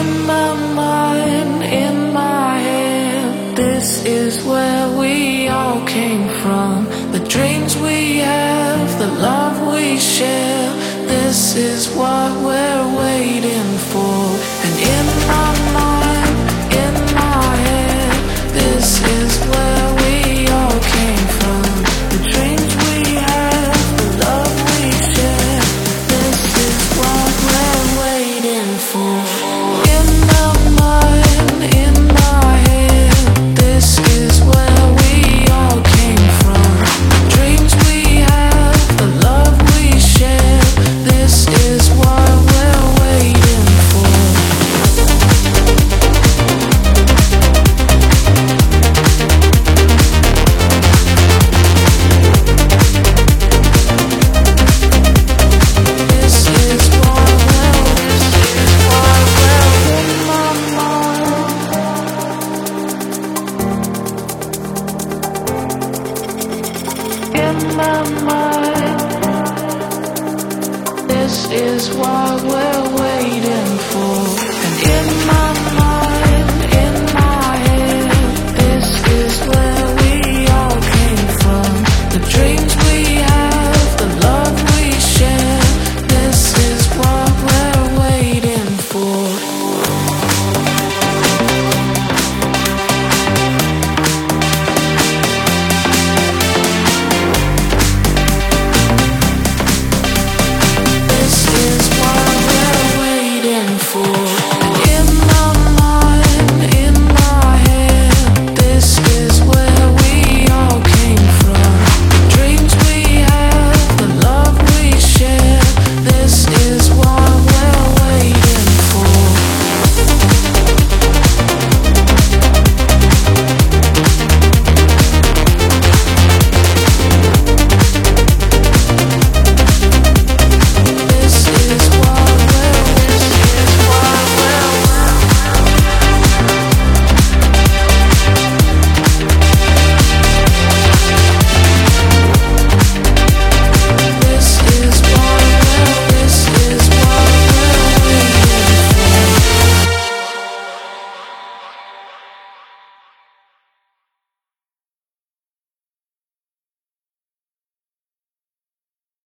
In my mind, in my head, this is where we all came from. The dreams we have, the love we share, this is what we're waiting for. And in my mind, in my head, this is where we all came from. The dreams we have, the love we share, this is what we're waiting for. In my mind, in my head, this is where we all came from. The dreams we have, the love we share, this is what we're waiting for. In my mind, this is what we're